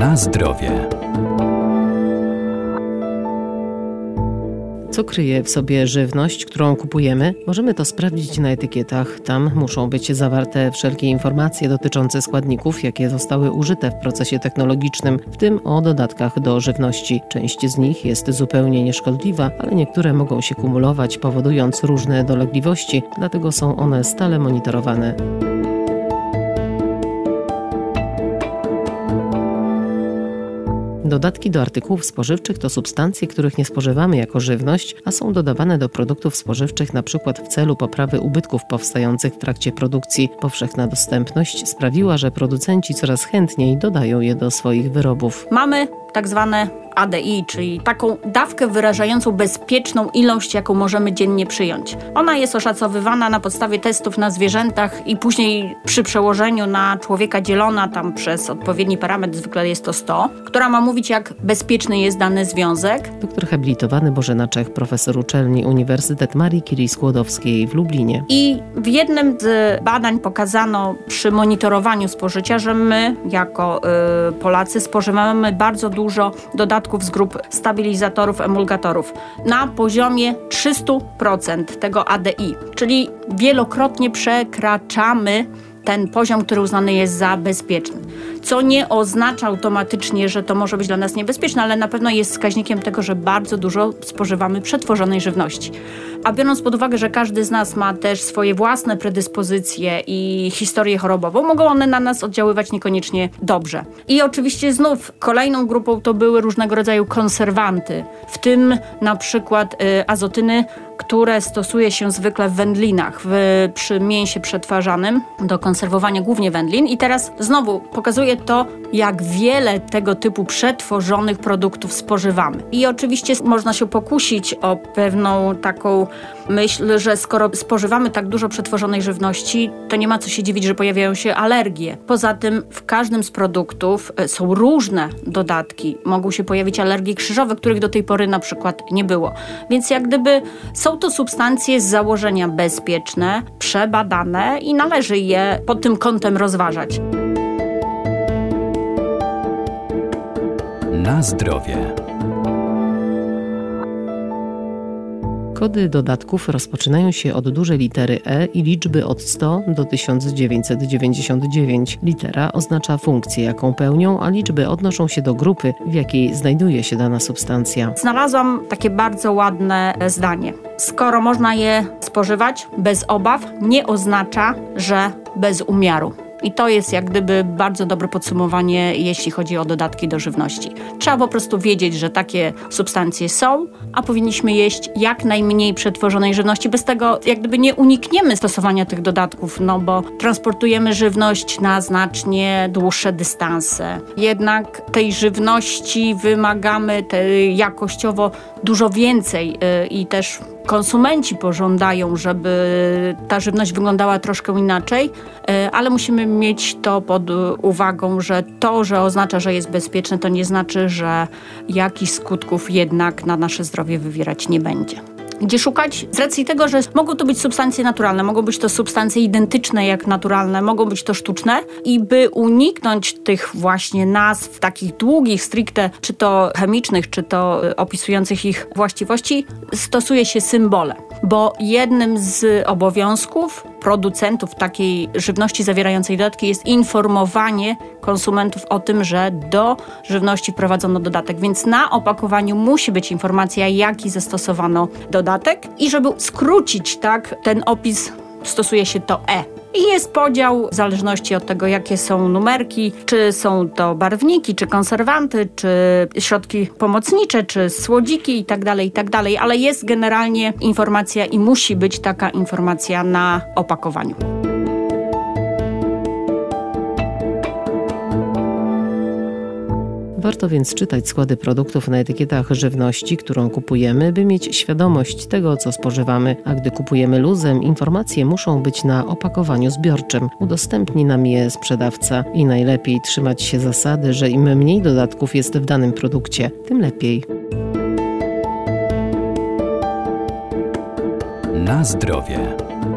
Na zdrowie. Co kryje w sobie żywność, którą kupujemy? Możemy to sprawdzić na etykietach. Tam muszą być zawarte wszelkie informacje dotyczące składników, jakie zostały użyte w procesie technologicznym, w tym o dodatkach do żywności. Część z nich jest zupełnie nieszkodliwa, ale niektóre mogą się kumulować, powodując różne dolegliwości, dlatego są one stale monitorowane. Dodatki do artykułów spożywczych to substancje, których nie spożywamy jako żywność, a są dodawane do produktów spożywczych np. w celu poprawy ubytków powstających w trakcie produkcji. Powszechna dostępność sprawiła, że producenci coraz chętniej dodają je do swoich wyrobów. Mamy tak zwane ADI, czyli taką dawkę wyrażającą bezpieczną ilość, jaką możemy dziennie przyjąć. Ona jest oszacowywana na podstawie testów na zwierzętach i później przy przełożeniu na człowieka dzielona tam przez odpowiedni parametr, zwykle jest to 100, która ma mówić, jak bezpieczny jest dany związek. Doktor habilitowany Bożena Czech, profesor uczelni Uniwersytet Marii Curie-Skłodowskiej w Lublinie. I w jednym z badań pokazano przy monitorowaniu spożycia, że my jako Polacy spożywamy bardzo dużo dodatków z grup stabilizatorów, emulgatorów na poziomie 300% tego ADI, czyli wielokrotnie przekraczamy ten poziom, który uznany jest za bezpieczny. Co nie oznacza automatycznie, że to może być dla nas niebezpieczne, ale na pewno jest wskaźnikiem tego, że bardzo dużo spożywamy przetworzonej żywności. A biorąc pod uwagę, że każdy z nas ma też swoje własne predyspozycje i historię chorobową, mogą one na nas oddziaływać niekoniecznie dobrze. I oczywiście znów kolejną grupą to były różnego rodzaju konserwanty, w tym na przykład azotyny, które stosuje się zwykle w wędlinach, przy mięsie przetwarzanym do konserwowania głównie wędlin. I teraz znowu pokazuje to, jak wiele tego typu przetworzonych produktów spożywamy. I oczywiście można się pokusić o pewną taką myśl, że skoro spożywamy tak dużo przetworzonej żywności, to nie ma co się dziwić, że pojawiają się alergie. Poza tym w każdym z produktów są różne dodatki. Mogą się pojawić alergie krzyżowe, których do tej pory na przykład nie było. Więc jak gdyby są to substancje z założenia bezpieczne, przebadane i należy je pod tym kątem rozważać. Na zdrowie. Kody dodatków rozpoczynają się od dużej litery E i liczby od 100 do 1999. Litera oznacza funkcję, jaką pełnią, a liczby odnoszą się do grupy, w jakiej znajduje się dana substancja. Znalazłam takie bardzo ładne zdanie. Skoro można je spożywać bez obaw, nie oznacza, że bez umiaru. I to jest jak gdyby bardzo dobre podsumowanie, jeśli chodzi o dodatki do żywności. Trzeba po prostu wiedzieć, że takie substancje są, a powinniśmy jeść jak najmniej przetworzonej żywności. Bez tego jak gdyby nie unikniemy stosowania tych dodatków, no bo transportujemy żywność na znacznie dłuższe dystanse. Jednak tej żywności wymagamy jakościowo dużo więcej i też konsumenci pożądają, żeby ta żywność wyglądała troszkę inaczej, ale musimy mieć to pod uwagą, że to, że oznacza, że jest bezpieczne, to nie znaczy, że jakichś skutków jednak na nasze zdrowie wywierać nie będzie. Gdzie szukać? Z racji tego, że mogą to być substancje naturalne, mogą być to substancje identyczne jak naturalne, mogą być to sztuczne i by uniknąć tych właśnie nazw takich długich, stricte, czy to chemicznych, czy to opisujących ich właściwości, stosuje się symbole, bo jednym z obowiązków producentów takiej żywności zawierającej dodatki jest informowanie konsumentów o tym, że do żywności wprowadzono dodatek, więc na opakowaniu musi być informacja, jaki zastosowano dodatek i żeby skrócić ten opis, stosuje się to E. I jest podział w zależności od tego, jakie są numerki, czy są to barwniki, czy konserwanty, czy środki pomocnicze, czy słodziki itd., ale jest generalnie informacja i musi być taka informacja na opakowaniu. Warto więc czytać składy produktów na etykietach żywności, którą kupujemy, by mieć świadomość tego, co spożywamy, a gdy kupujemy luzem, informacje muszą być na opakowaniu zbiorczym. Udostępni nam je sprzedawca i najlepiej trzymać się zasady, że im mniej dodatków jest w danym produkcie, tym lepiej. Na zdrowie.